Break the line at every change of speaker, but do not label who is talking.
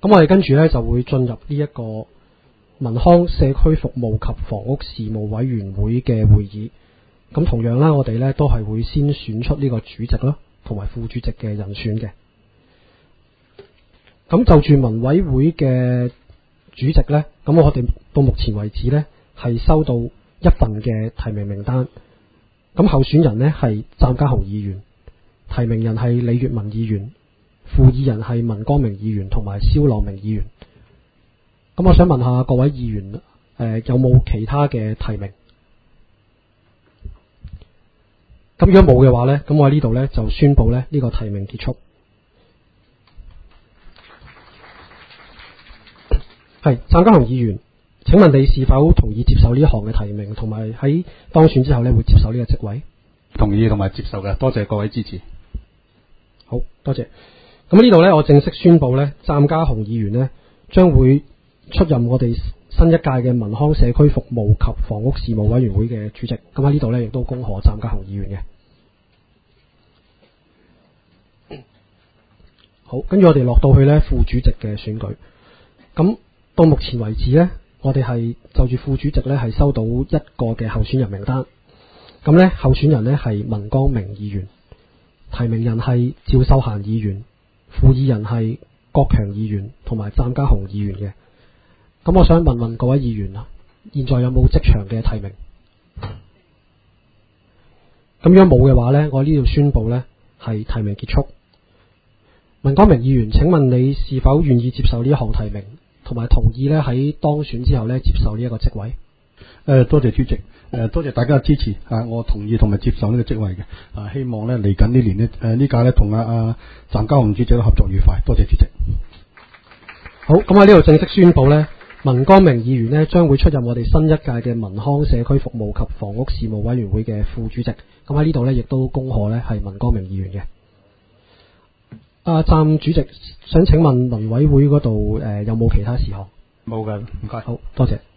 咁我哋跟住呢，就會進入呢一個民康社區服務及房屋事務委員會嘅會議。咁同樣啦，我哋呢都係會先選出呢個主席啦，同埋副主席嘅人選嘅。咁就住民委會嘅主席呢，咁我哋到目前為止呢，係收到一份嘅提名名單。咁候選人呢係湛家雄議員，提名人係李月文議員，附議人係文光明議員同埋蕭朗明議員。咁我想問下各位議員，有冇其他嘅提名？咁如果冇嘅話呢，咁我喺呢度呢就宣布呢個提名結束。係湛家雄議員，請問你是否同意接受呢一項嘅提名，同埋喺當選之後呢會接受呢個職位？
同意同埋接受嘅，多謝各位支持。
好，多謝。咁呢度呢，我正式宣布呢，湛家雄議員呢將會出任我哋新一屆嘅民康社區服務及房屋事務委員會嘅主席。咁喺呢度呢，亦都恭賀湛家雄議員嘅。好，跟住我哋落到去呢副主席嘅選舉。咁到目前為止呢，我哋係就住副主席呢係收到一個嘅候選人名單。咁呢候選人呢係文光明議員，提名人係趙秀嫻議員，附議人係郭強議員同埋湛家雄議員嘅。咁我想問問各位議員啊，現在有冇即場嘅提名？咁如果冇嘅話呢，我呢度宣布呢係提名結束。文光明議員，請問你是否願意接受呢一項提名，同埋同意呢喺當選之後呢接受呢一個職位？
多謝主席，多謝大家嘅支持啊！我同意同埋接受呢個職位嘅啊！希望呢嚟緊呢年呢呢屆呢同湛家雄主席都合作愉快。多謝主席。
好，咁喺呢度正式宣布呢，文光明議員呢將會出任我哋新一屆嘅民康社區服務及房屋事務委員會嘅副主席。咁喺呢度呢，亦都恭賀呢係文光明議員嘅。湛主席，想請問民委會嗰度有冇其他事項？
冇嘅，唔該。
好，多謝。